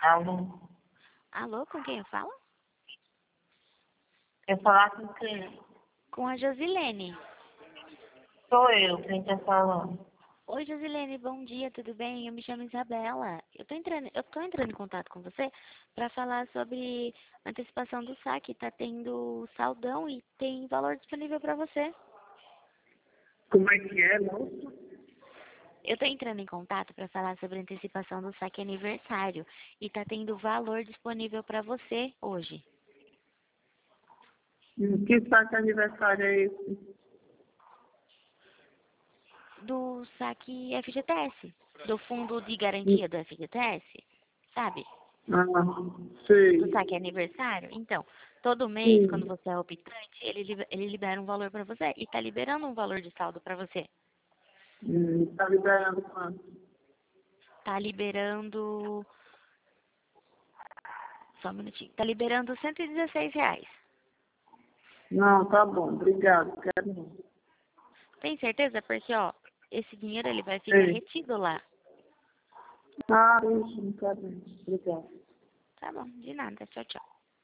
Alô? Alô, com quem eu falo? Quer falar com quem? Com a Josilene. Sou eu, quem tá falando? Oi, Josilene, bom dia, tudo bem? Eu me chamo Isabela. Eu tô entrando em contato com você para falar sobre antecipação do saque. Tá tendo saldão e tem valor disponível para você. Como é que é, moço? Eu tô entrando em contato para falar sobre antecipação do saque aniversário e tá tendo valor disponível para você hoje. Que saque aniversário é esse? Do saque FGTS, do fundo de garantia do FGTS, sabe? Ah, Do sei. saque aniversário. Então, todo mês, quando Sim. você é optante, ele libera um valor para você e tá liberando um valor de saldo para você. Tá liberando quanto? Tá liberando, só um minutinho, tá liberando R$ 116. Não, tá bom, obrigado, quero não. Tem certeza? Porque, ó, esse dinheiro ele vai ficar Ei. retido lá. Ah, isso, não quero não. Obrigado. Tá bom, de nada, tchau, tchau.